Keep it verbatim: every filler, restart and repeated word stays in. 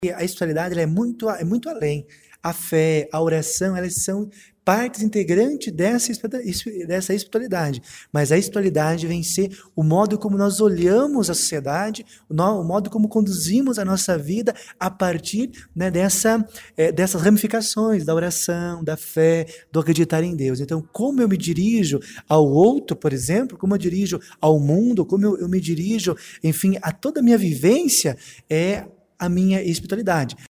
A espiritualidade ela é, muito, é muito além. A fé, a oração, elas são partes integrantes dessa, dessa espiritualidade. Mas a espiritualidade vem ser o modo como nós olhamos a sociedade, o, no, o modo como conduzimos a nossa vida a partir, né, dessa, é, dessas ramificações da oração, da fé, do acreditar em Deus. Então, como eu me dirijo ao outro, por exemplo, como eu dirijo ao mundo, como eu, eu me dirijo, enfim, a toda a minha vivência, é a minha espiritualidade.